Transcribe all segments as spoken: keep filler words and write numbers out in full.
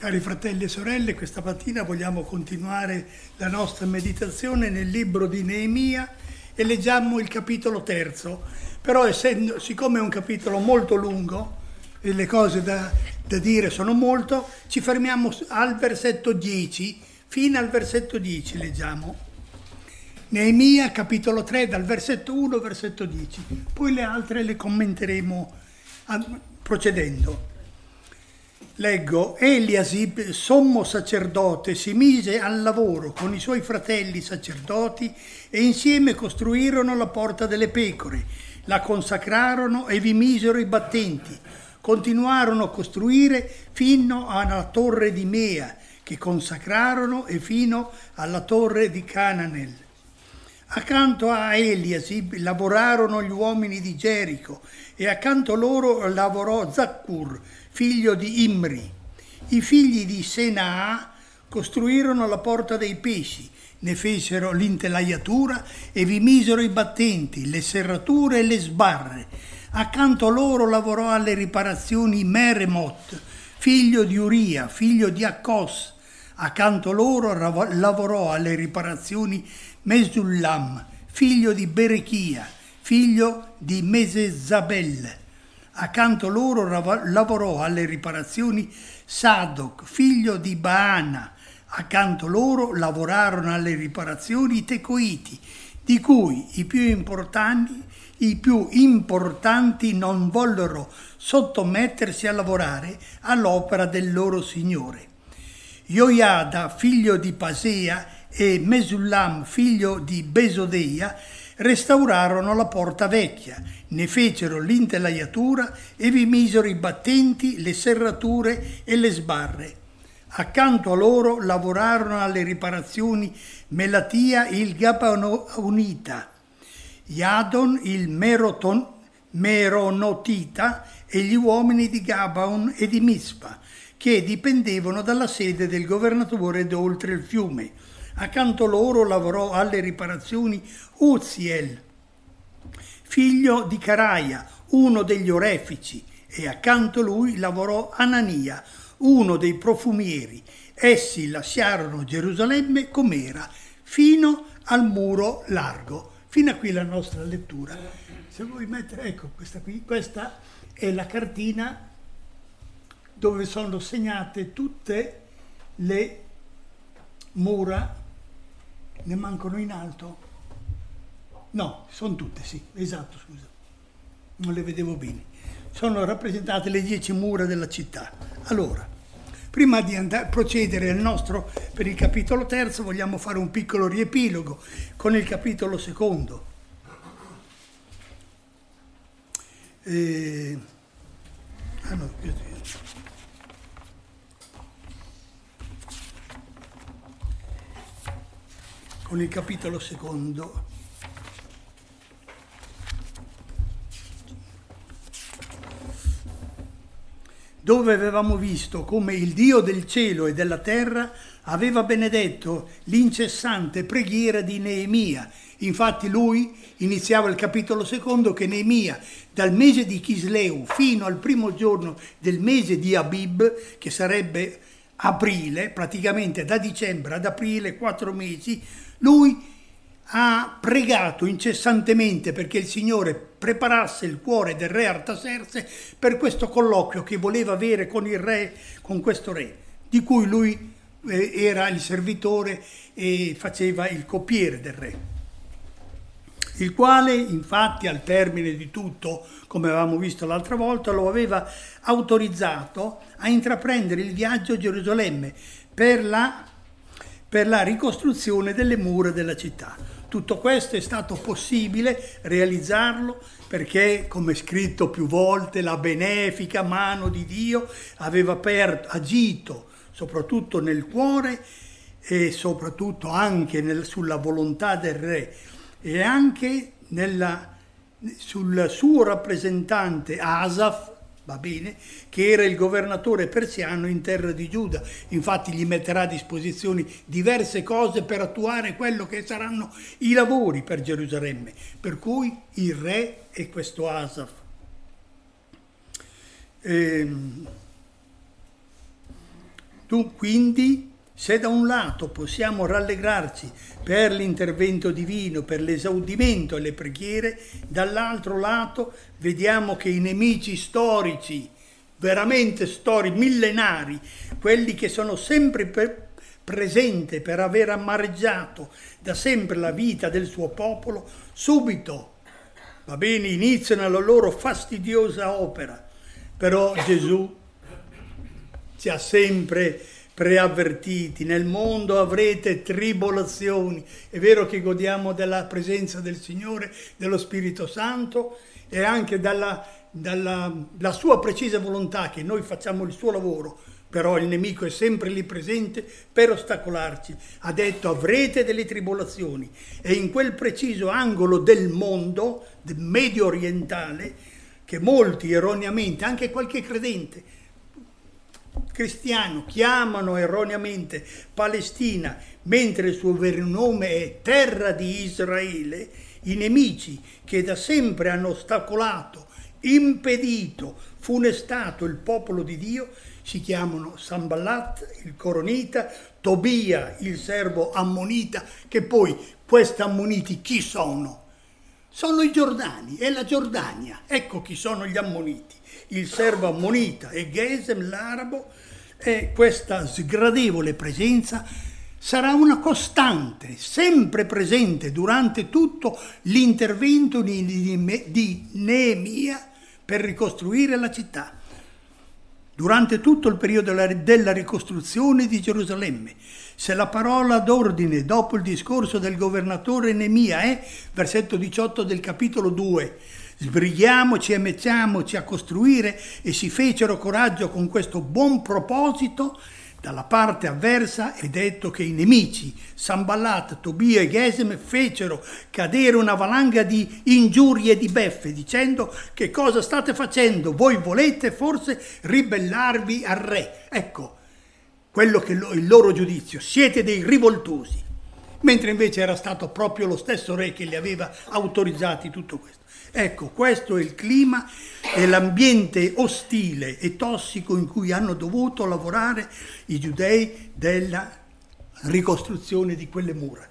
Cari fratelli e sorelle, questa mattina vogliamo continuare la nostra meditazione nel libro di Neemia e leggiamo il capitolo terzo. Però essendo, siccome è un capitolo molto lungo e le cose da, da dire sono molto, ci fermiamo al versetto dieci, fino al versetto dieci leggiamo. Neemia capitolo tre dal versetto uno al versetto dieci, poi le altre le commenteremo procedendo. Leggo: Eliasib, sommo sacerdote, si mise al lavoro con i suoi fratelli sacerdoti e insieme costruirono la porta delle pecore, la consacrarono e vi misero i battenti. Continuarono a costruire fino alla torre di Mea, che consacrarono, e fino alla torre di Cananel. Accanto a Eliasib lavorarono gli uomini di Gerico e accanto loro lavorò Zaccur, figlio di Imri. I figli di Senaa costruirono la porta dei pesci, ne fecero l'intelaiatura e vi misero i battenti, le serrature e le sbarre. Accanto a loro lavorò alle riparazioni Meremot, figlio di Uria, figlio di Accos. Accanto a loro lavorò alle riparazioni Mesullam, figlio di Berechia, figlio di Mesezabel. Accanto a loro lavorò alle riparazioni Sadoc, figlio di Baana. Accanto a loro lavorarono alle riparazioni i Tecoiti, di cui i più importanti, i più importanti non vollero sottomettersi a lavorare all'opera del loro signore. Joiada, figlio di Pasea, e Mesullam, figlio di Besodeia, restaurarono la porta vecchia, ne fecero l'intelaiatura e vi misero i battenti, le serrature e le sbarre. Accanto a loro lavorarono alle riparazioni Melatia il Gabaonita, Iadon il Meroton, Meronotita e gli uomini di Gabaon e di Mispa, che dipendevano dalla sede del governatore d'oltre il fiume. Accanto a loro lavorò alle riparazioni Uziel, figlio di Caraia, uno degli orefici, e accanto a lui lavorò Anania, uno dei profumieri. Essi lasciarono Gerusalemme com'era, fino al muro largo. Fino a qui la nostra lettura. Se vuoi mettere, ecco questa qui, questa è la cartina dove sono segnate tutte le mura. Ne mancano in alto? No, sono tutte, sì, esatto, scusa, non le vedevo bene. Sono rappresentate le dieci mura della città. Allora, prima di andare, procedere al nostro, per il capitolo terzo, vogliamo fare un piccolo riepilogo con il capitolo secondo. Eh, ah no, con il capitolo secondo. Dove avevamo visto come il Dio del cielo e della terra aveva benedetto l'incessante preghiera di Neemia. Infatti lui iniziava il capitolo secondo che Neemia, dal mese di Chisleu fino al primo giorno del mese di Abib, che sarebbe aprile, praticamente da dicembre ad aprile, quattro mesi, lui ha pregato incessantemente perché il Signore preparasse il cuore del re Artaserse per questo colloquio che voleva avere con il re, con questo re, di cui lui eh, era il servitore e faceva il coppiere del re, il quale infatti al termine di tutto, come avevamo visto l'altra volta, lo aveva autorizzato a intraprendere il viaggio a Gerusalemme per la, per la ricostruzione delle mura della città. Tutto questo è stato possibile realizzarlo perché, come scritto più volte, la benefica mano di Dio aveva aperto, agito soprattutto nel cuore e soprattutto anche nel, sulla volontà del re e anche nella, sul suo rappresentante Asaf, va bene, che era il governatore persiano in terra di Giuda. Infatti gli metterà a disposizione diverse cose per attuare quello che saranno i lavori per Gerusalemme, per cui il re e questo Asaf. Ehm, Tu, quindi, se da un lato possiamo rallegrarci per l'intervento divino, per l'esaudimento e le preghiere, dall'altro lato vediamo che i nemici storici, veramente storici, millenari, quelli che sono sempre per presenti per aver amareggiato da sempre la vita del suo popolo, subito, va bene, iniziano la loro fastidiosa opera. Però Gesù ci ha sempre preavvertiti: nel mondo avrete tribolazioni. È vero che godiamo della presenza del Signore, dello Spirito Santo, e anche dalla, dalla la sua precisa volontà che noi facciamo il suo lavoro, però il nemico è sempre lì presente per ostacolarci. Ha detto: avrete delle tribolazioni, e in quel preciso angolo del mondo, del medio orientale, che molti erroneamente, anche qualche credente cristiano, chiamano erroneamente Palestina, mentre il suo vero nome è terra di Israele, i nemici che da sempre hanno ostacolato, impedito, funestato il popolo di Dio, si chiamano Sanballat, il coronita, Tobia, il servo ammonita, che poi questi ammoniti chi sono? Sono i Giordani, è la Giordania, ecco chi sono gli ammoniti. Il servo ammonita e Gesem, l'arabo, e questa sgradevole presenza sarà una costante, sempre presente durante tutto l'intervento di, di, di Neemia per ricostruire la città, durante tutto il periodo della, della ricostruzione di Gerusalemme. Se la parola d'ordine dopo il discorso del governatore Neemia è, versetto diciotto del capitolo due, sbrighiamoci e mettiamoci a costruire, e si fecero coraggio con questo buon proposito, dalla parte avversa è detto che i nemici, Sanballat, Tobia e Gesem, fecero cadere una valanga di ingiurie e di beffe, dicendo: che cosa state facendo? Voi volete forse ribellarvi al re? Ecco, quello che è il loro giudizio, siete dei rivoltosi. Mentre invece era stato proprio lo stesso re che li aveva autorizzati tutto questo. Ecco, questo è il clima e l'ambiente ostile e tossico in cui hanno dovuto lavorare i giudei della ricostruzione di quelle mura.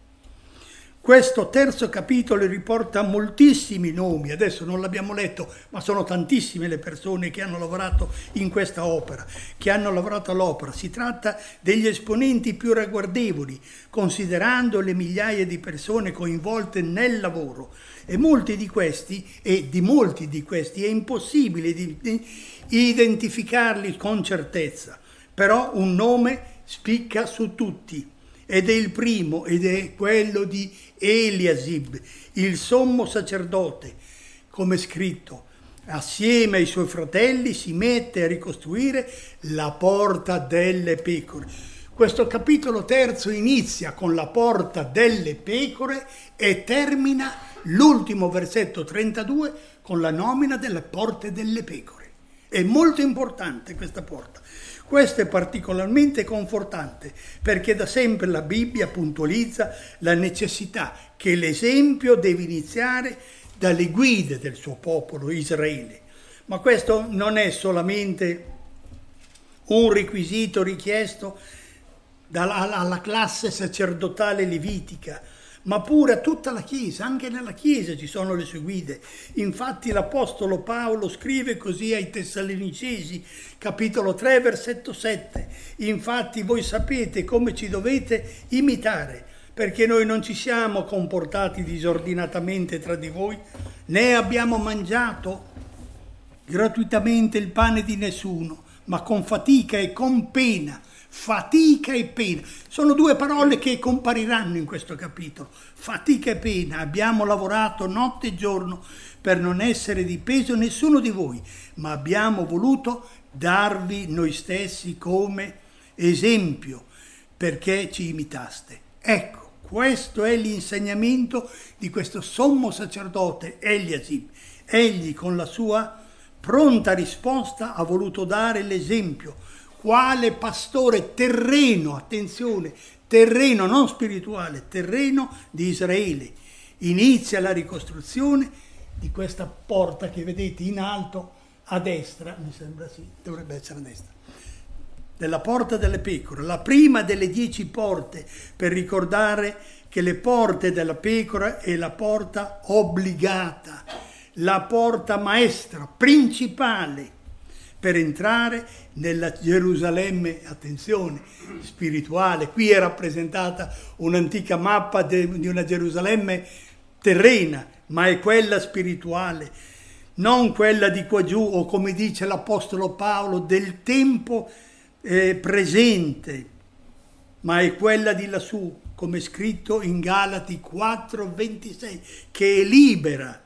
Questo terzo capitolo riporta moltissimi nomi, adesso non l'abbiamo letto, ma sono tantissime le persone che hanno lavorato in questa opera, che hanno lavorato all'opera. Si tratta degli esponenti più ragguardevoli, considerando le migliaia di persone coinvolte nel lavoro. E molti di questi, e di molti di questi, è impossibile di, di identificarli con certezza, però un nome spicca su tutti, ed è il primo, ed è quello di Eliasib, il sommo sacerdote. Come scritto, assieme ai suoi fratelli si mette a ricostruire la porta delle pecore. Questo capitolo terzo inizia con la porta delle pecore e termina l'ultimo versetto trentadue con la nomina delle porte delle pecore. È molto importante questa porta. Questo è particolarmente confortante perché da sempre la Bibbia puntualizza la necessità che l'esempio deve iniziare dalle guide del suo popolo Israele. Ma questo non è solamente un requisito richiesto dalla, alla classe sacerdotale levitica, ma pure a tutta la Chiesa. Anche nella Chiesa ci sono le sue guide. Infatti l'Apostolo Paolo scrive così ai Tessalonicesi, capitolo tre, versetto sette. Infatti voi sapete come ci dovete imitare, perché noi non ci siamo comportati disordinatamente tra di voi, né abbiamo mangiato gratuitamente il pane di nessuno, ma con fatica e con pena. Fatica e pena. Sono due parole che compariranno in questo capitolo. Fatica e pena. Abbiamo lavorato notte e giorno per non essere di peso nessuno di voi, ma abbiamo voluto darvi noi stessi come esempio perché ci imitaste. Ecco, questo è l'insegnamento di questo sommo sacerdote Eliasib. Egli con la sua pronta risposta ha voluto dare l'esempio. Quale pastore terreno, attenzione, terreno non spirituale, terreno di Israele. Inizia la ricostruzione di questa porta che vedete in alto a destra, mi sembra sì, dovrebbe essere a destra. della porta delle pecore, la prima delle dieci porte, per ricordare che le porte della pecora è la porta obbligata, la porta maestra, principale, per entrare nella Gerusalemme, attenzione, spirituale. Qui è rappresentata un'antica mappa de, di una Gerusalemme terrena, ma è quella spirituale, non quella di qua giù, o come dice l'Apostolo Paolo, del tempo eh, presente, ma è quella di lassù, come è scritto in Galati quattro ventisei, che è libera.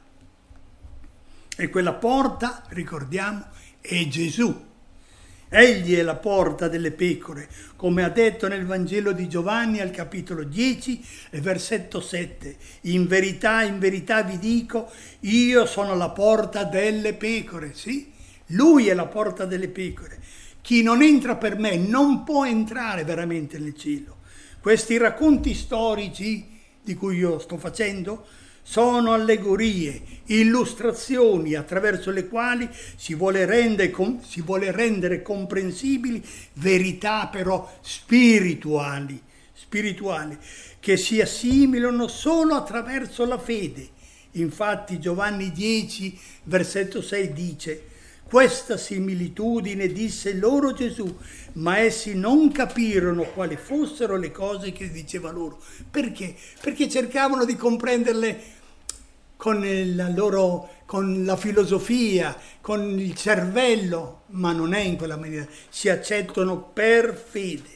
E quella porta, ricordiamo, è Gesù. Egli è la porta delle pecore, come ha detto nel Vangelo di Giovanni al capitolo dieci, versetto sette. In verità, in verità vi dico, io sono la porta delle pecore. Sì, lui è la porta delle pecore. Chi non entra per me non può entrare veramente nel cielo. Questi racconti storici di cui io sto facendo sono allegorie, illustrazioni attraverso le quali si vuole rendere, si vuole rendere comprensibili verità però spirituali, spirituali, che si assimilano solo attraverso la fede. Infatti Giovanni dieci, versetto sei dice: questa similitudine disse loro Gesù, ma essi non capirono quali fossero le cose che diceva loro. Perché? Perché cercavano di comprenderle con la loro, con la filosofia, con il cervello, ma non è in quella maniera. Si accettano per fede.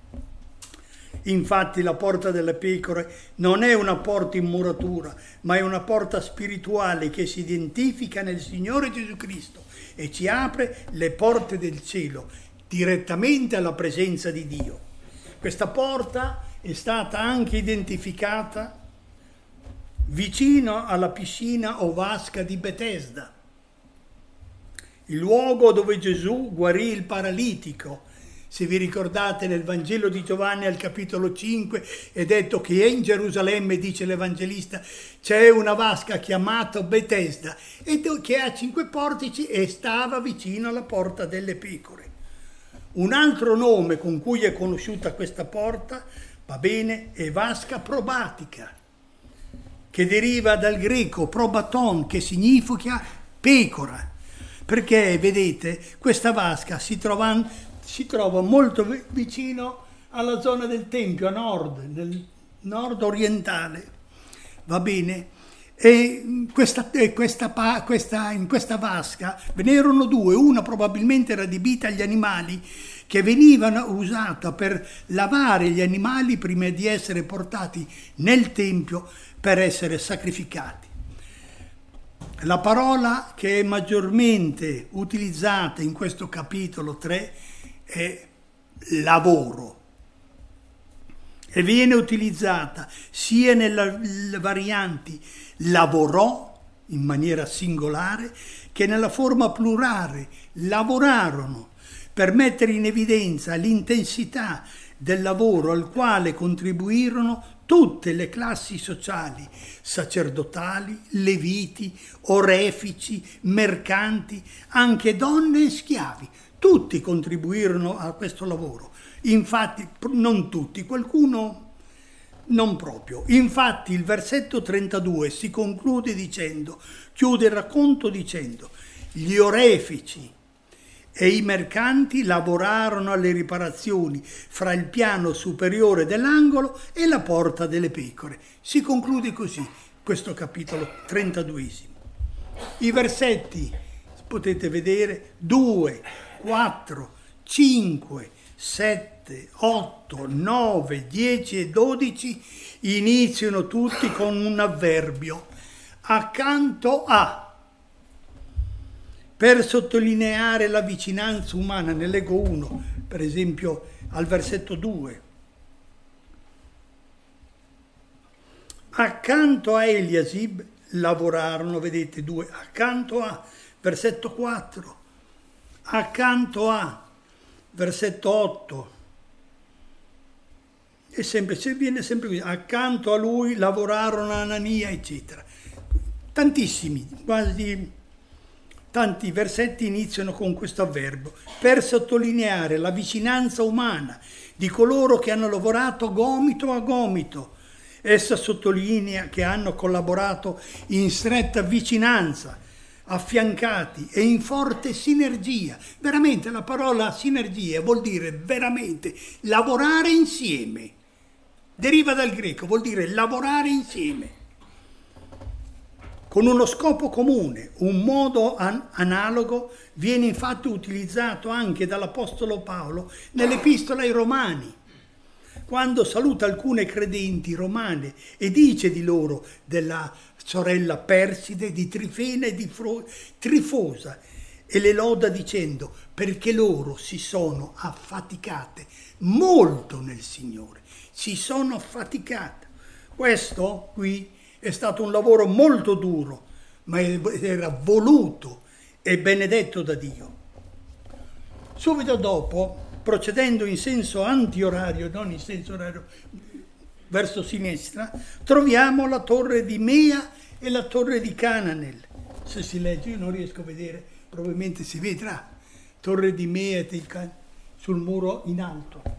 Infatti la porta delle pecore non è una porta in muratura, ma è una porta spirituale che si identifica nel Signore Gesù Cristo e ci apre le porte del cielo direttamente alla presenza di Dio. Questa porta è stata anche identificata vicino alla piscina o vasca di Betesda, il luogo dove Gesù guarì il paralitico. Se vi ricordate, nel Vangelo di Giovanni al capitolo cinque è detto che in Gerusalemme, dice l'Evangelista, c'è una vasca chiamata Betesda e che ha cinque portici e stava vicino alla porta delle pecore. Un altro nome con cui è conosciuta questa porta, va bene, è vasca probatica, che deriva dal greco probaton, che significa pecora, perché vedete questa vasca si trova, si trova molto vicino alla zona del Tempio, a nord, nel nord orientale, va bene? E questa, questa, questa, in questa vasca ve ne erano due, una probabilmente era adibita agli animali, che venivano usata per lavare gli animali prima di essere portati nel Tempio per essere sacrificati. La parola che è maggiormente utilizzata in questo capitolo tre è lavoro e viene utilizzata sia nelle varianti lavorò in maniera singolare che nella forma plurale lavorarono, per mettere in evidenza l'intensità del lavoro al quale contribuirono tutte le classi sociali, sacerdotali, leviti, orefici, mercanti, anche donne e schiavi. Tutti contribuirono a questo lavoro. Infatti, non tutti, qualcuno non proprio. Infatti il versetto trentadue si conclude dicendo, chiude il racconto dicendo, gli orefici e i mercanti lavorarono alle riparazioni fra il piano superiore dell'angolo e la porta delle pecore. Si conclude così questo capitolo trentaduesimo. I versetti, potete vedere, due, quattro, cinque, sette, otto, nove, dieci e dodici iniziano tutti con un avverbio, accanto a, per sottolineare la vicinanza umana. Ne leggo uno, per esempio al versetto due. Accanto a Eliasib lavorarono, vedete, due, accanto a, versetto quattro, accanto a, versetto otto, e sempre, se viene sempre così, accanto a lui lavorarono Anania, eccetera. Tantissimi, quasi tanti versetti iniziano con questo avverbio, per sottolineare la vicinanza umana di coloro che hanno lavorato gomito a gomito. Essa sottolinea che hanno collaborato in stretta vicinanza, affiancati e in forte sinergia. Veramente la parola sinergia vuol dire veramente lavorare insieme. Deriva dal greco, vuol dire lavorare insieme. Con uno scopo comune, un modo an- analogo viene infatti utilizzato anche dall'Apostolo Paolo nell'Epistola ai Romani, quando saluta alcune credenti romane e dice di loro della sorella Perside, di Trifena e di Fro- Trifosa, e le loda dicendo perché loro si sono affaticate molto nel Signore, si sono affaticate. Questo qui è stato un lavoro molto duro, ma era voluto e benedetto da Dio. Subito dopo, procedendo in senso antiorario, non in senso orario, verso sinistra, troviamo la torre di Mea e la torre di Cananel. Se si legge, io non riesco a vedere, probabilmente si vedrà. Torre di Mea e di Cananel sul muro in alto.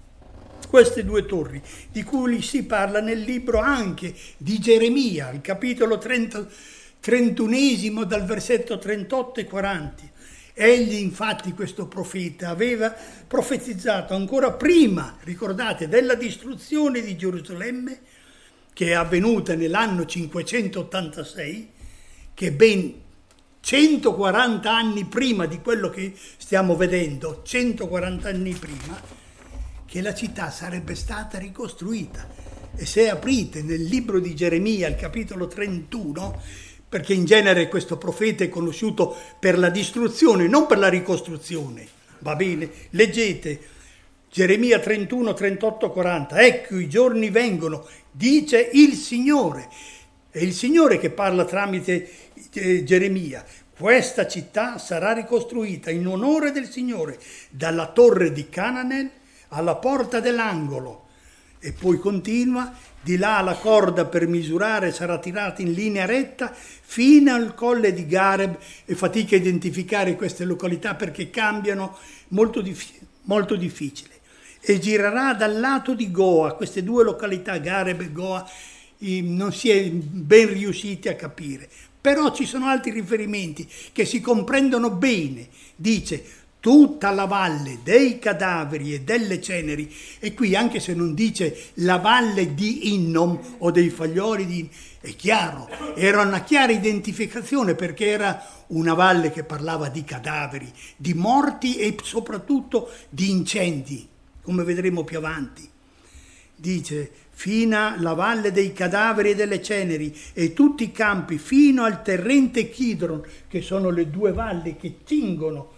Queste due torri, di cui si parla nel libro anche di Geremia, il capitolo trenta, trentunesimo dal versetto trentotto e quaranta. Egli infatti, questo profeta, aveva profetizzato ancora prima, ricordate, della distruzione di Gerusalemme, che è avvenuta nell'anno cinquecentottantasei, che ben centoquaranta anni prima di quello che stiamo vedendo, centoquaranta anni prima, che la città sarebbe stata ricostruita. E se aprite nel libro di Geremia, il capitolo trentuno, perché in genere questo profeta è conosciuto per la distruzione, non per la ricostruzione, va bene? Leggete Geremia trentuno, trentotto, quaranta. Ecco, i giorni vengono, dice il Signore. È il Signore che parla tramite eh, Geremia. Questa città sarà ricostruita in onore del Signore, dalla torre di Cananel alla porta dell'angolo. E poi continua, di là la corda per misurare sarà tirata in linea retta fino al colle di Gareb, e fatica a identificare queste località perché cambiano, molto, dif- molto difficile. E girerà dal lato di Goa. Queste due località, Gareb e Goa, non si è ben riusciti a capire, però ci sono altri riferimenti che si comprendono bene. Dice tutta la valle dei cadaveri e delle ceneri, e qui anche se non dice la valle di Innom o dei faglioli di, è chiaro, era una chiara identificazione perché era una valle che parlava di cadaveri, di morti e soprattutto di incendi, come vedremo più avanti. Dice fino alla valle dei cadaveri e delle ceneri e tutti i campi fino al torrente Kidron, che sono le due valli che tingono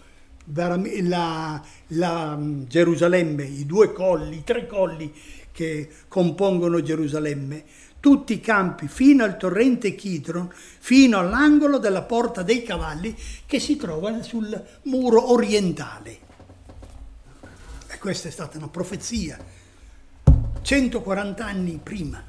La, la Gerusalemme, i due colli, i tre colli che compongono Gerusalemme, tutti i campi fino al torrente Kidron, fino all'angolo della porta dei cavalli che si trova sul muro orientale. E questa è stata una profezia centoquaranta anni prima.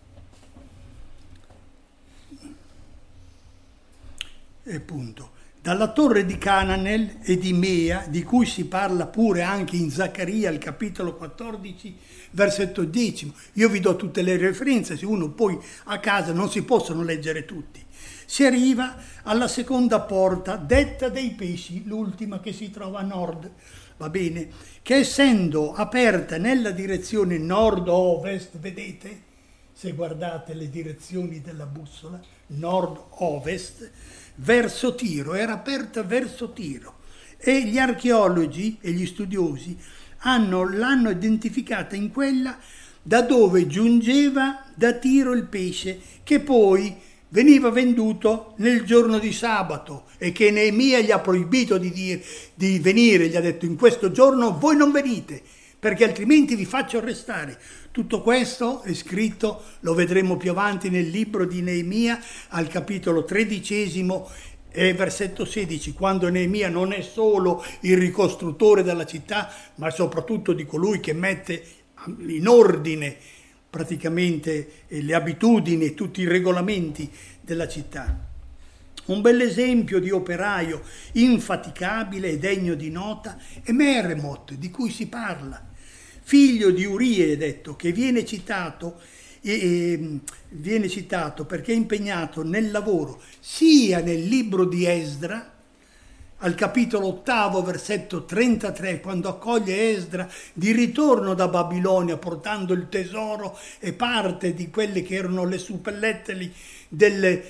E punto. Dalla torre di Cananel e di Mea, di cui si parla pure anche in Zaccaria, il capitolo quattordici, versetto dieci. Io vi do tutte le referenze, se uno poi a casa non si possono leggere tutti. Si arriva alla seconda porta, detta dei pesci, l'ultima che si trova a nord, va bene? Che essendo aperta nella direzione nord-ovest, vedete? Se guardate le direzioni della bussola, nord-ovest, verso Tiro, era aperta verso Tiro, e gli archeologi e gli studiosi hanno, l'hanno identificata in quella da dove giungeva da Tiro il pesce, che poi veniva venduto nel giorno di sabato e che Neemia gli ha proibito di, dire, di venire, gli ha detto in questo giorno voi non venite perché altrimenti vi faccio arrestare. Tutto questo è scritto, lo vedremo più avanti nel libro di Neemia, al capitolo tredicesimo e versetto sedici, quando Neemia non è solo il ricostruttore della città, ma soprattutto di colui che mette in ordine praticamente le abitudini e tutti i regolamenti della città. Un bell'esempio di operaio infaticabile e degno di nota è Meremot, di cui si parla, figlio di Urie, detto, che viene citato, e, viene citato perché è impegnato nel lavoro sia nel libro di Esdra, al capitolo ottavo, versetto trentatré, quando accoglie Esdra di ritorno da Babilonia portando il tesoro e parte di quelle che erano le suppellettili del,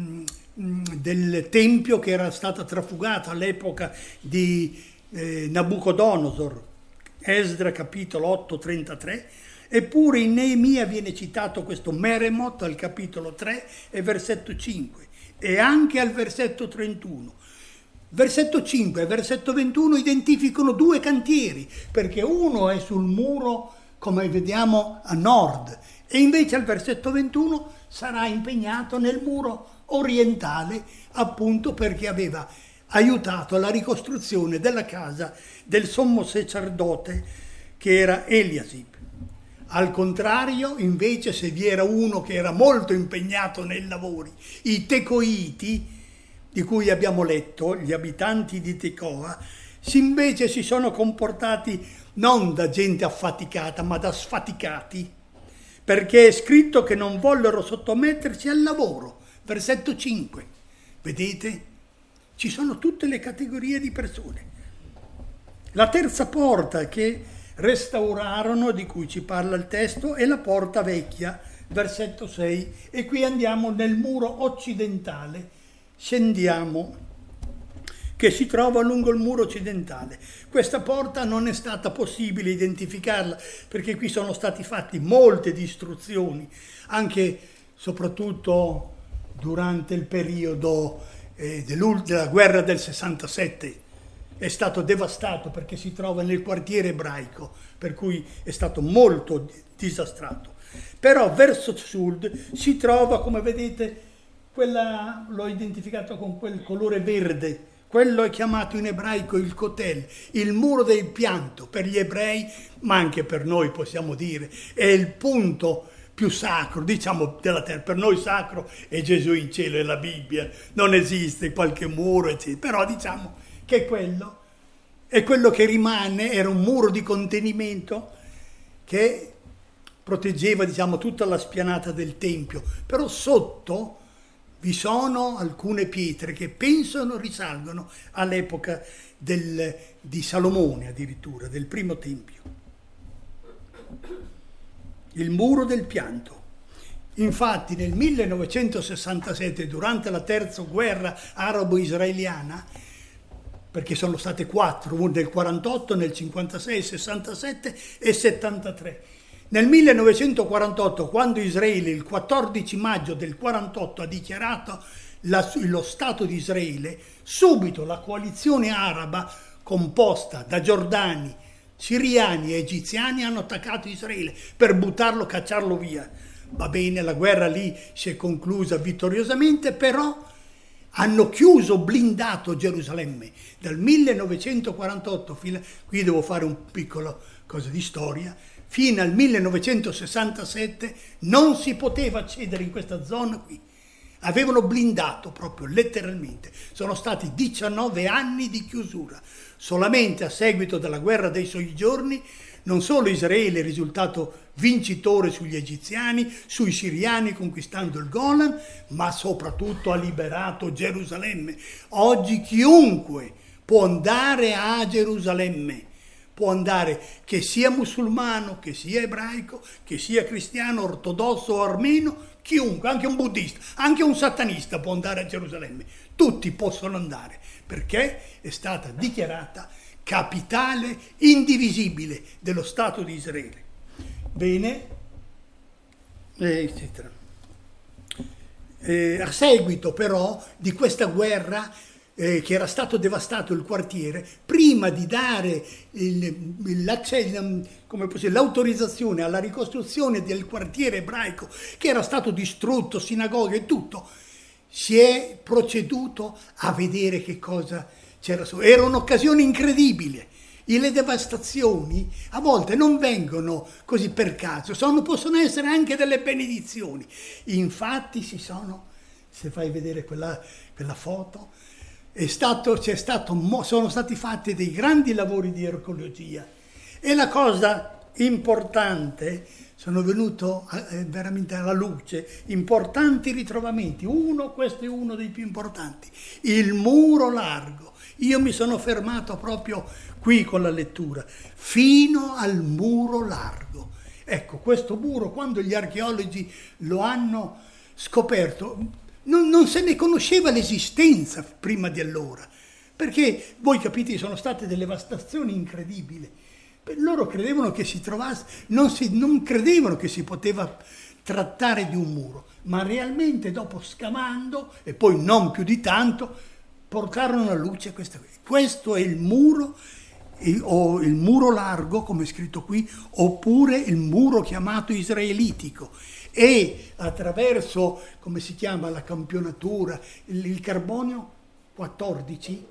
del tempio che era stata trafugata all'epoca di eh, Nabucodonosor. Esdra capitolo otto, trentatré. Eppure in Neemia viene citato questo Meremot al capitolo tre e versetto cinque e anche al versetto trentuno. Versetto cinque e versetto ventuno identificano due cantieri, perché uno è sul muro, come vediamo, a nord, e invece al versetto ventuno sarà impegnato nel muro orientale, appunto perché aveva aiutato alla ricostruzione della casa del sommo sacerdote che era Eliasib. Al contrario, invece, se vi era uno che era molto impegnato nei lavori, i Tecoiti, di cui abbiamo letto, gli abitanti di Tecoa, invece si sono comportati non da gente affaticata, ma da sfaticati, perché è scritto che non vollero sottomettersi al lavoro. Versetto cinque. Vedete? Ci sono tutte le categorie di persone. La terza porta che restaurarono, di cui ci parla il testo, è la porta vecchia, versetto sei, e qui andiamo nel muro occidentale. Scendiamo, che si trova lungo il muro occidentale. Questa porta non è stata possibile identificarla perché qui sono stati fatti molte distruzioni, anche soprattutto durante il periodo eh, della guerra del sessantasette. È stato devastato perché si trova nel quartiere ebraico, per cui è stato molto disastrato. Però verso sud si trova, come vedete, quella l'ho identificato con quel colore verde, quello è chiamato in ebraico il Kotel, il muro del pianto per gli ebrei, ma anche per noi possiamo dire, è il punto più sacro, diciamo, della terra. Per noi sacro è Gesù in cielo e la Bibbia, non esiste qualche muro, eccetera. Però diciamo che quello è quello che rimane, era un muro di contenimento che proteggeva, diciamo, tutta la spianata del Tempio, però sotto vi sono alcune pietre che pensano risalgono all'epoca del, di Salomone, addirittura, del primo Tempio. Il muro del pianto. Infatti nel millenovecentosessantasette, durante la terza guerra arabo-israeliana, perché sono state quattro, nel quarantotto, nel cinquantasei, sessantasette e settantatré. Nel millenovecentoquarantotto, quando Israele il quattordici maggio del quarantotto ha dichiarato la, lo Stato di Israele, subito la coalizione araba composta da giordani, siriani e egiziani hanno attaccato Israele per buttarlo, cacciarlo via. Va bene, la guerra lì si è conclusa vittoriosamente, però hanno chiuso, blindato Gerusalemme dal millenovecentoquarantotto, fino, qui devo fare un piccolo cosa di storia, fino al millenovecentosessantasette non si poteva accedere in questa zona qui. Avevano blindato proprio letteralmente. Sono stati diciannove anni di chiusura. Solamente a seguito della guerra dei sei giorni non solo Israele è risultato vincitore sugli egiziani, sui siriani conquistando il Golan, ma soprattutto ha liberato Gerusalemme. Oggi chiunque può andare a Gerusalemme. Può andare, che sia musulmano, che sia ebraico, che sia cristiano, ortodosso o armeno, chiunque, anche un buddista, anche un satanista può andare a Gerusalemme. Tutti possono andare, perché è stata dichiarata capitale indivisibile dello Stato di Israele. Bene, eccetera. Eh, a seguito però di questa guerra, Eh, che era stato devastato il quartiere, prima di dare il, il, come possiamo, l'autorizzazione alla ricostruzione del quartiere ebraico che era stato distrutto, sinagoghe e tutto, si è proceduto a vedere che cosa c'era su. Era un'occasione incredibile. E le devastazioni a volte non vengono così per caso, sono, possono essere anche delle benedizioni. Infatti si sono se fai vedere quella, quella foto, è stato, c'è stato, sono stati fatti dei grandi lavori di archeologia. E la cosa importante, sono venuto eh, veramente alla luce, importanti ritrovamenti. Uno, questo è uno dei più importanti, il muro largo. Io mi sono fermato proprio qui con la lettura, fino al muro largo. Ecco, questo muro, quando gli archeologi lo hanno scoperto, non, non se ne conosceva l'esistenza prima di allora, perché voi capite, sono state delle devastazioni incredibili. Loro credevano che si trovasse, non, si, non credevano che si poteva trattare di un muro, ma realmente dopo scavando, e poi non più di tanto, portarono alla luce questa cosa. Questo è il muro, o il muro largo, come è scritto qui, oppure il muro chiamato israelitico. E attraverso, come si chiama, la campionatura, il, il carbonio quattordici,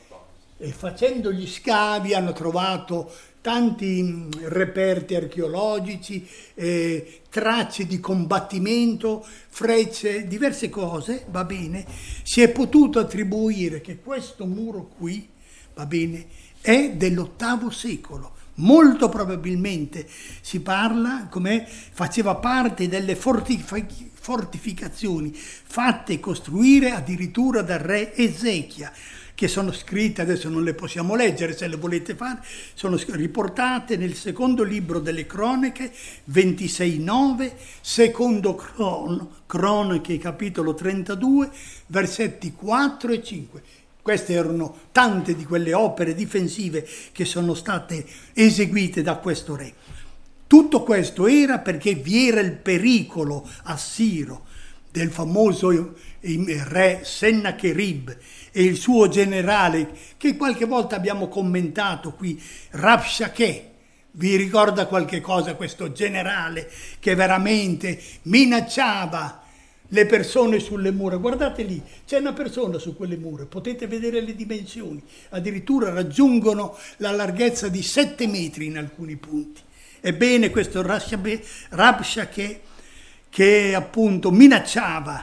e facendo gli scavi hanno trovato tanti reperti archeologici, eh, tracce di combattimento, frecce, diverse cose, va bene. Si è potuto attribuire che questo muro qui, va bene, è dell'ottavo secolo. Molto probabilmente si parla come faceva parte delle fortific- fortificazioni fatte costruire addirittura dal re Ezechia, che sono scritte, adesso non le possiamo leggere, se le volete fare, sono riportate nel secondo libro delle Cronache, ventisei nove, secondo cron- Cronache, capitolo trentadue, versetti quattro e cinque. Queste erano tante di quelle opere difensive che sono state eseguite da questo re. Tutto questo era perché vi era il pericolo assiro del famoso re Sennacherib e il suo generale, che qualche volta abbiamo commentato qui, Rabshakeh. Vi ricorda qualche cosa questo generale che veramente minacciava le persone sulle mura? Guardate lì, c'è una persona su quelle mura, potete vedere le dimensioni, addirittura raggiungono la larghezza di sette metri in alcuni punti. Ebbene, questo Rabshakeh, che appunto minacciava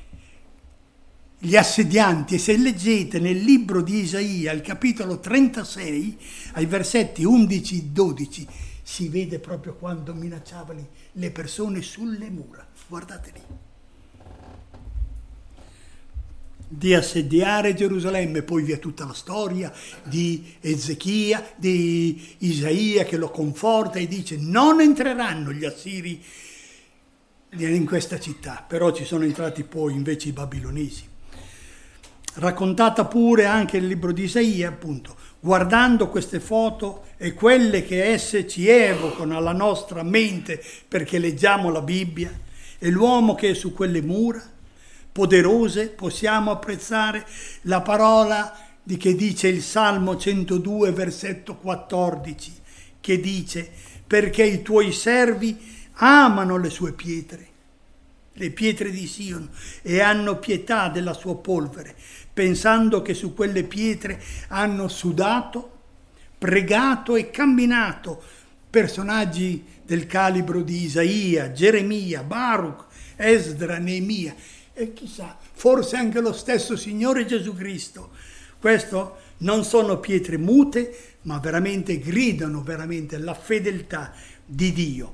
gli assedianti, e se leggete nel libro di Isaia, al capitolo trentasei, ai versetti undici e dodici, si vede proprio quando minacciava le persone sulle mura. Guardate lì. Di assediare Gerusalemme, poi vi è tutta la storia di Ezechia, di Isaia che lo conforta e dice: non entreranno gli assiri in questa città, però ci sono entrati poi invece i babilonesi. Raccontata pure anche nel libro di Isaia, appunto, guardando queste foto e quelle che esse ci evocano alla nostra mente perché leggiamo la Bibbia, e l'uomo che è su quelle mura poderose, possiamo apprezzare la parola di che dice il Salmo centodue, versetto quattordici, che dice: perché i tuoi servi amano le sue pietre, le pietre di Sion, e hanno pietà della sua polvere, pensando che su quelle pietre hanno sudato, pregato e camminato personaggi del calibro di Isaia, Geremia, Baruch, Esdra, Neemia, e chissà, forse anche lo stesso Signore Gesù Cristo. Questo non sono pietre mute, ma veramente gridano veramente la fedeltà di Dio.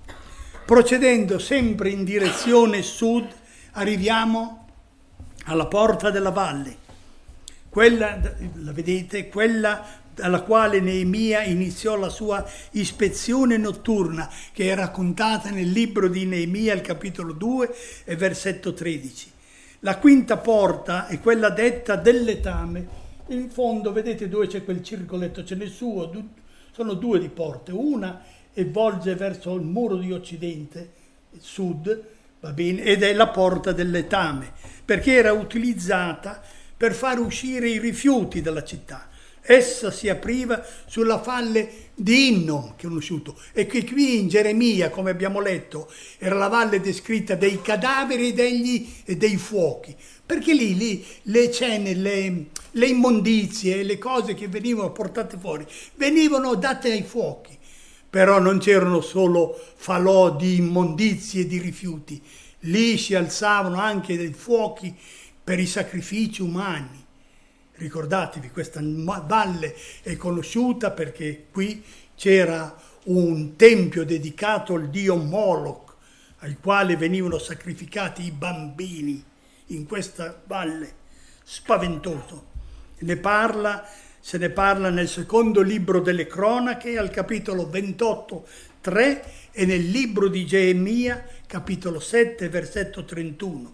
Procedendo sempre in direzione sud, arriviamo alla porta della valle, quella, la vedete, quella alla quale Neemia iniziò la sua ispezione notturna, che è raccontata nel libro di Neemia, al capitolo due e versetto tredici. La quinta porta è quella detta del letame. In fondo vedete dove c'è quel circoletto, ce n'è suo, sono due di porte, una e volge verso il muro di occidente, sud, va bene, ed è la porta del letame, perché era utilizzata per far uscire i rifiuti dalla città. Essa si apriva sulla valle di Innom, che è conosciuto, e che qui in Geremia, come abbiamo letto, era la valle descritta dei cadaveri e, degli, e dei fuochi, perché lì, lì le cene, le, le immondizie, le cose che venivano portate fuori, venivano date ai fuochi. Però non c'erano solo falò di immondizie e di rifiuti, Lì si alzavano anche dei fuochi per i sacrifici umani. Ricordatevi, questa valle è conosciuta perché qui c'era un tempio dedicato al dio Moloch, al quale venivano sacrificati i bambini in questa valle, spaventoso. Ne parla, se ne parla nel secondo libro delle cronache, al capitolo ventotto, tre, e nel libro di Geremia, capitolo sette, versetto trentuno.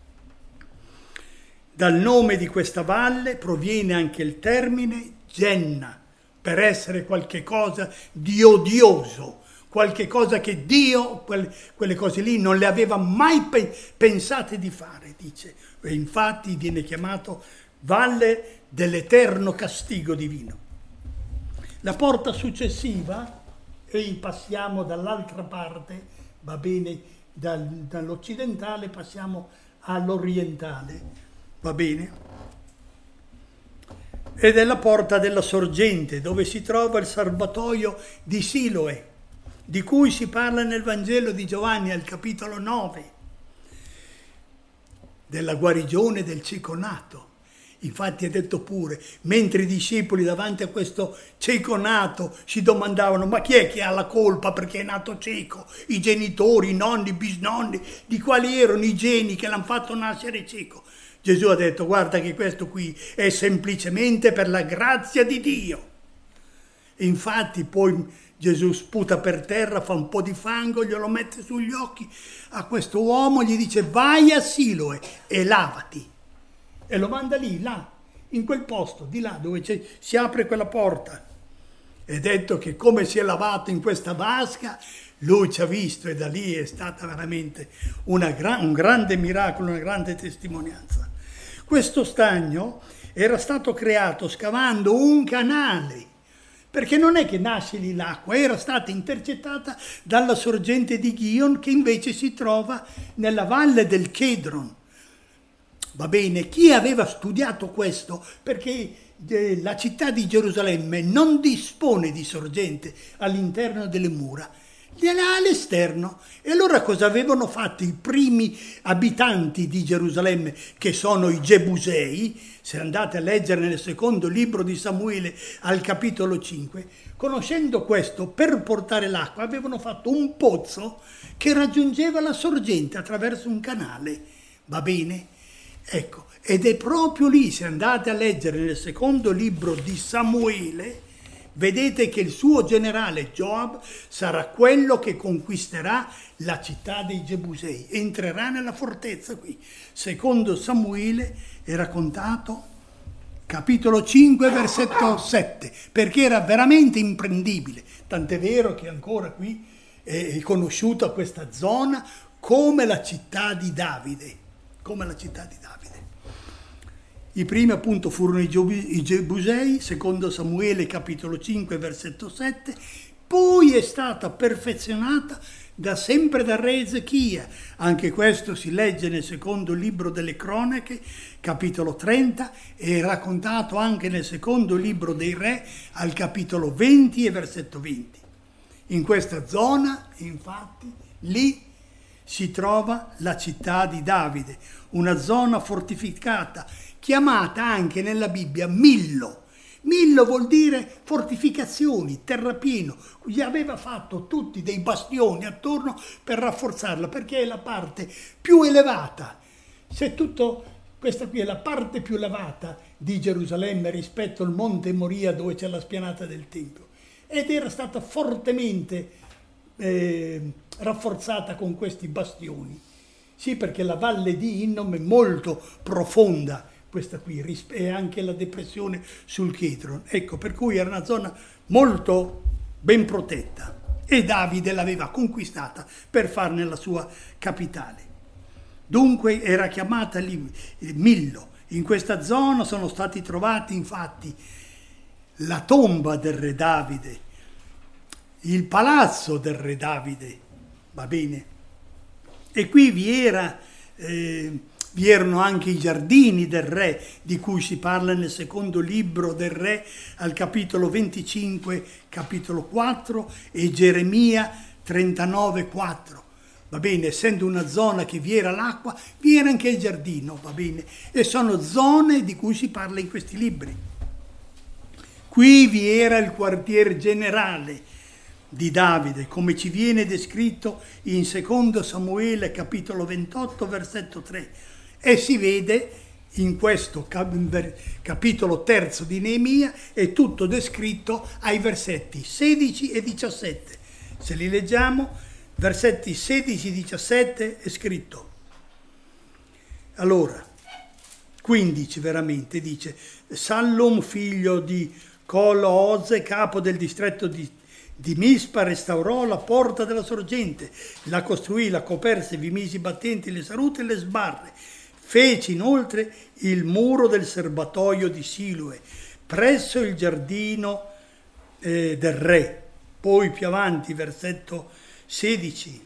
Dal nome di questa valle proviene anche il termine Genna, per essere qualche cosa di odioso, qualche cosa che Dio, quelle, quelle cose lì, non le aveva mai pe- pensate di fare, dice. E infatti viene chiamato Valle dell'Eterno Castigo Divino. La porta successiva, e passiamo dall'altra parte, va bene, dal, dall'occidentale passiamo all'orientale. Va bene? Ed è la porta della sorgente, dove si trova il serbatoio di Siloe, di cui si parla nel Vangelo di Giovanni al capitolo nove, della guarigione del cieco nato. Infatti è detto pure, mentre i discepoli davanti a questo cieco nato si domandavano: ma chi è che ha la colpa perché è nato cieco? I genitori, i nonni, i bisnonni, di quali erano i geni che l'hanno fatto nascere cieco? Gesù ha detto: guarda che questo qui è semplicemente per la grazia di Dio. Infatti poi Gesù sputa per terra, fa un po' di fango, glielo mette sugli occhi a questo uomo, gli dice: vai a Siloe e lavati. E lo manda lì, là, in quel posto, di là, dove c'è, si apre quella porta. È detto che come si è lavato in questa vasca, lui ci ha visto, e da lì è stata veramente una gran, un grande miracolo, una grande testimonianza. Questo stagno era stato creato scavando un canale, perché non è che nasce lì l'acqua, era stata intercettata dalla sorgente di Gihon, che invece si trova nella valle del Chedron. Va bene, chi aveva studiato questo? Perché eh, la città di Gerusalemme non dispone di sorgente all'interno delle mura, gliela ha all'esterno. E allora cosa avevano fatto i primi abitanti di Gerusalemme, che sono i Gebusei? Se andate a leggere nel secondo libro di Samuele al capitolo cinque, conoscendo questo, per portare l'acqua avevano fatto un pozzo che raggiungeva la sorgente attraverso un canale. Va bene? Ecco, ed è proprio lì, se andate a leggere nel secondo libro di Samuele, vedete che il suo generale Joab sarà quello che conquisterà la città dei Gebusei, entrerà nella fortezza qui. Secondo Samuele è raccontato, capitolo cinque, versetto sette, perché era veramente imprendibile, tant'è vero che ancora qui è conosciuta questa zona come la città di Davide, come la città di Davide. I primi appunto furono i Gebusei, secondo Samuele capitolo cinque versetto sette, poi è stata perfezionata da sempre dal re Ezechia. Anche questo si legge nel secondo libro delle cronache, capitolo trenta, e raccontato anche nel secondo libro dei re al capitolo venti e versetto venti. In questa zona, infatti, lì si trova la città di Davide, una zona fortificata, chiamata anche nella Bibbia Millo. Millo vuol dire fortificazioni, terrapieno. Gli aveva fatto tutti dei bastioni attorno per rafforzarla, perché è la parte più elevata. Se tutto, questa qui è la parte più elevata di Gerusalemme rispetto al Monte Moria, dove c'è la spianata del Tempio. Ed era stata fortemente eh, rafforzata con questi bastioni. Sì, perché la valle di Hinnom è molto profonda, questa qui, e anche la depressione sul Chedron. Ecco, per cui era una zona molto ben protetta, e Davide l'aveva conquistata per farne la sua capitale. Dunque era chiamata lì Millo. In questa zona sono stati trovati infatti la tomba del re Davide, il palazzo del re Davide, va bene? E qui vi era... Eh, Vi erano anche i giardini del re, di cui si parla nel secondo libro del re, al capitolo venticinque, capitolo quattro, e Geremia trentanove, quattro. va bene, essendo una zona che vi era l'acqua, vi era anche il giardino, va bene, e sono zone di cui si parla in questi libri. Qui vi era il quartier generale di Davide, come ci viene descritto in secondo Samuele capitolo ventotto versetto tre, e si vede in questo capitolo terzo di Neemia, è tutto descritto ai versetti sedici e diciassette. Se li leggiamo, versetti sedici e diciassette è scritto: allora, quindici veramente, dice: Sallum figlio di Col-Oze, capo del distretto di Di Mispa, restaurò la porta della sorgente, la costruì, la coperse, vi mise i battenti, le sarute e le sbarre. Fece inoltre il muro del serbatoio di Siloe, presso il giardino eh, del re. Poi più avanti, versetto sedici,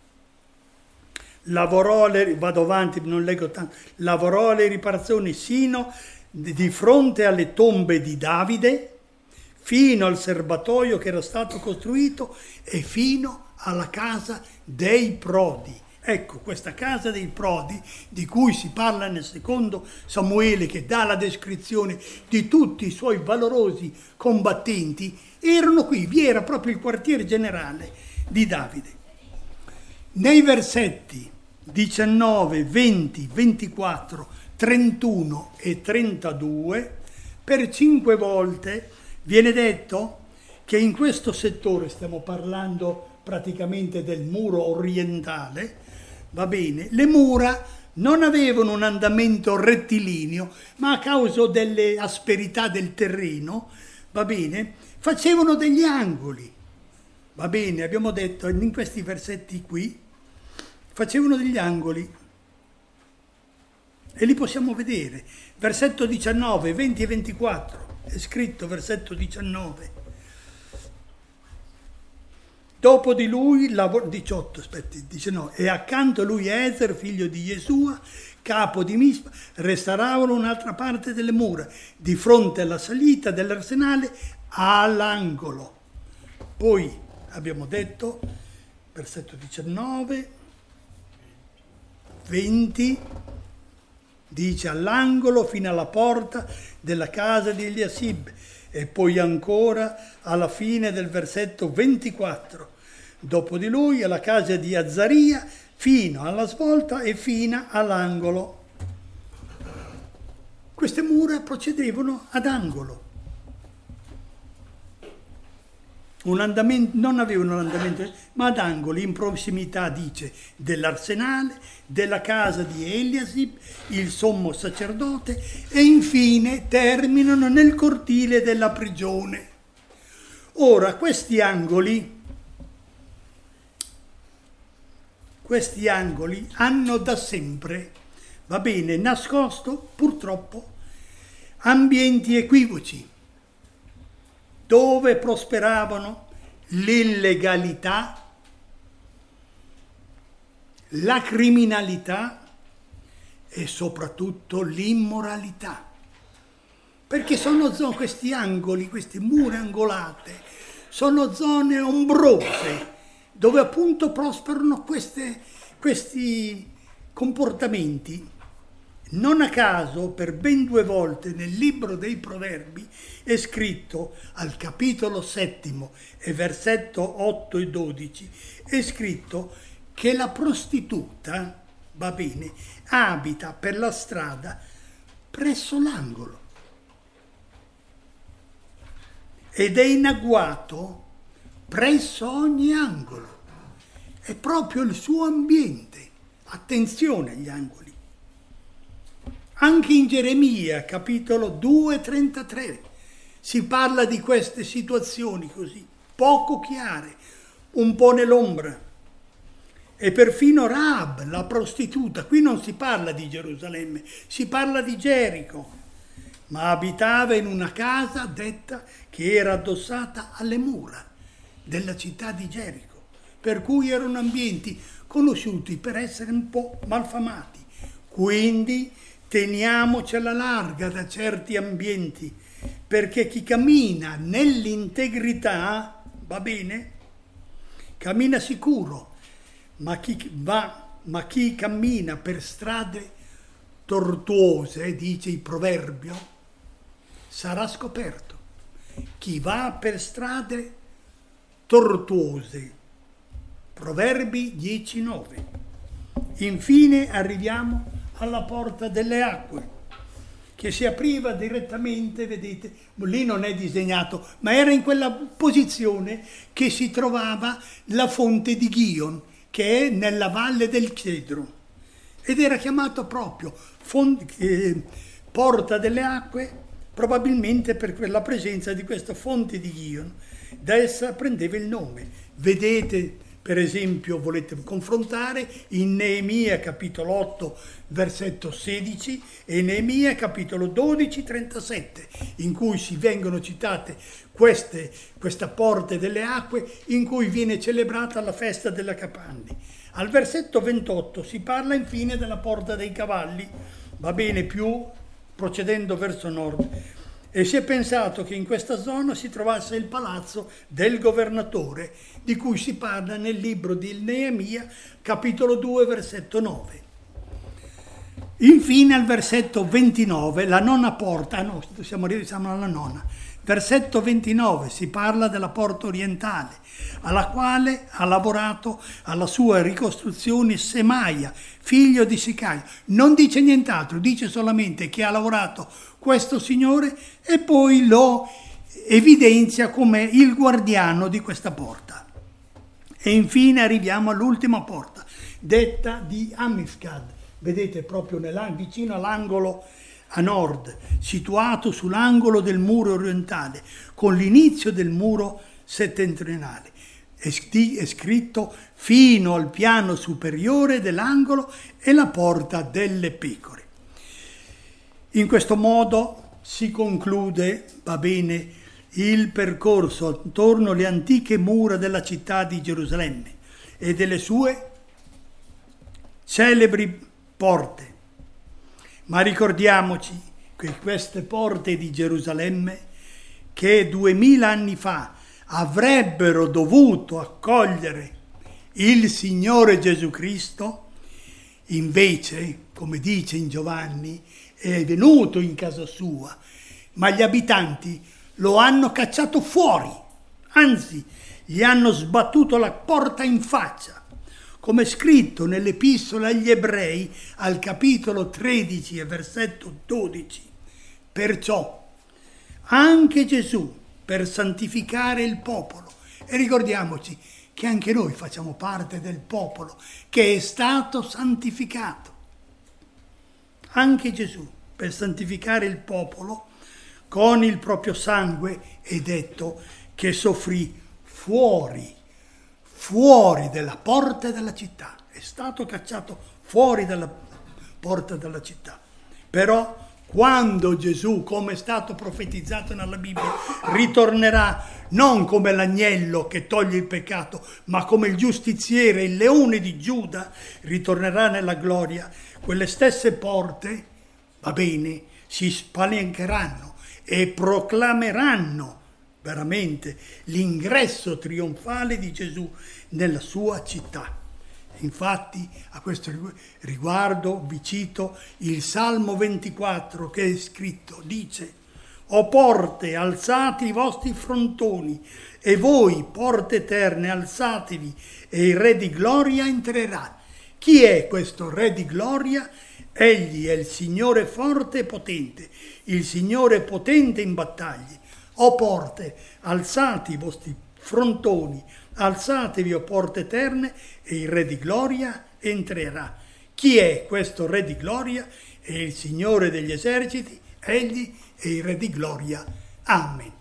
lavorò le, vado avanti, non leggo tanto, lavorò le riparazioni sino di fronte alle tombe di Davide, fino al serbatoio che era stato costruito e fino alla casa dei prodi. Ecco, questa casa dei prodi, di cui si parla nel secondo Samuele, che dà la descrizione di tutti i suoi valorosi combattenti, erano qui, vi era proprio il quartier generale di Davide. Nei versetti diciannove, venti, ventiquattro, trentuno e trentadue, per cinque volte viene detto che in questo settore, stiamo parlando praticamente del muro orientale, va bene, le mura non avevano un andamento rettilineo, ma a causa delle asperità del terreno, va bene, facevano degli angoli. Va bene, abbiamo detto in questi versetti qui, facevano degli angoli e li possiamo vedere. Versetto diciannove, venti e ventiquattro. È scritto, versetto diciannove. Dopo di lui, diciotto, aspetti, diciannove, e accanto a lui Ezer, figlio di Yesua, capo di Mispa, restauravano un'altra parte delle mura, di fronte alla salita dell'arsenale all'angolo. Poi abbiamo detto, versetto diciannove, venti, dice all'angolo fino alla porta della casa di Eliasib, e poi ancora alla fine del versetto ventiquattro, dopo di lui alla casa di Azzaria fino alla svolta e fino all'angolo. Queste mura procedevano ad angolo. Un andamento, non avevano un andamento, ma ad angoli, in prossimità, dice, dell'arsenale, della casa di Eliasib, il sommo sacerdote, e infine terminano nel cortile della prigione. Ora, questi angoli, questi angoli hanno da sempre, va bene, nascosto, purtroppo, ambienti equivoci, dove prosperavano l'illegalità, la criminalità e soprattutto l'immoralità. Perché sono zone, questi angoli, queste mura angolate, sono zone ombrose dove appunto prosperano queste, questi comportamenti. Non a caso, per ben due volte nel libro dei Proverbi è scritto al capitolo settimo e versetto otto e dodici, è scritto che la prostituta, va bene, abita per la strada presso l'angolo ed è in agguato presso ogni angolo. È proprio il suo ambiente. Attenzione agli angoli. Anche in Geremia, capitolo due, trentatré, si parla di queste situazioni così, poco chiare, un po' nell'ombra. E perfino Rahab, la prostituta, qui non si parla di Gerusalemme, si parla di Gerico, ma abitava in una casa detta che era addossata alle mura della città di Gerico, per cui erano ambienti conosciuti per essere un po' malfamati. Quindi teniamoci alla larga da certi ambienti, perché chi cammina nell'integrità, va bene, cammina sicuro, ma chi va, ma chi cammina per strade tortuose, dice il proverbio, sarà scoperto. Chi va per strade tortuose, Proverbi dieci nove. Infine arriviamo alla porta delle acque, che si apriva direttamente, vedete, lì non è disegnato, ma era in quella posizione che si trovava la fonte di Gihon, che è nella valle del Cedro, ed era chiamato proprio font- eh, porta delle acque, probabilmente per la presenza di questa fonte di Gihon. Da essa prendeva il nome. Vedete, per esempio, volete confrontare in Neemia capitolo otto versetto sedici e Neemia capitolo dodici trentasette, in cui si vengono citate queste, questa porta delle acque, in cui viene celebrata la festa della Capanni. Al versetto ventotto si parla infine della porta dei cavalli, va bene, più procedendo verso nord, e si è pensato che in questa zona si trovasse il palazzo del governatore, di cui si parla nel libro di Neemia, capitolo due, versetto nove. Infine al versetto ventinove, la nona porta, ah no, siamo, siamo alla nona, versetto ventinove, si parla della porta orientale, alla quale ha lavorato alla sua ricostruzione Semaia, figlio di Sicaia. Non dice nient'altro, dice solamente che ha lavorato questo signore e poi lo evidenzia come il guardiano di questa porta. E infine arriviamo all'ultima porta, detta di Ammisgad. Vedete, proprio nella, vicino all'angolo a nord, situato sull'angolo del muro orientale, con l'inizio del muro settentrionale. È, è scritto fino al piano superiore dell'angolo e la porta delle pecore. In questo modo si conclude, va bene, il percorso attorno alle antiche mura della città di Gerusalemme e delle sue celebri porte. Ma ricordiamoci che queste porte di Gerusalemme, che duemila anni fa avrebbero dovuto accogliere il Signore Gesù Cristo, invece, come dice in Giovanni, è venuto in casa sua, ma gli abitanti lo hanno cacciato fuori, anzi, gli hanno sbattuto la porta in faccia, come scritto nell'Epistola agli Ebrei al capitolo tredici e versetto dodici. Perciò anche Gesù, per santificare il popolo, e ricordiamoci che anche noi facciamo parte del popolo che è stato santificato, anche Gesù, per santificare il popolo, con il proprio sangue, è detto che soffrì fuori, fuori dalla porta della città. È stato cacciato fuori dalla porta della città. Però quando Gesù, come è stato profetizzato nella Bibbia, ritornerà non come l'agnello che toglie il peccato, ma come il giustiziere, il leone di Giuda, ritornerà nella gloria, quelle stesse porte, va bene, si spalancheranno e proclameranno veramente l'ingresso trionfale di Gesù nella sua città. Infatti, a questo riguardo vi cito il Salmo ventiquattro che è scritto, dice: «O porte, alzate i vostri frontoni, e voi, porte eterne, alzatevi, e il Re di gloria entrerà». Chi è questo Re di gloria? Egli è il Signore forte e potente, il Signore potente in battaglie. O porte, alzate i vostri frontoni, alzatevi, o porte eterne, e il Re di gloria entrerà. Chi è questo Re di gloria? È il Signore degli eserciti, egli è il Re di gloria. Amen.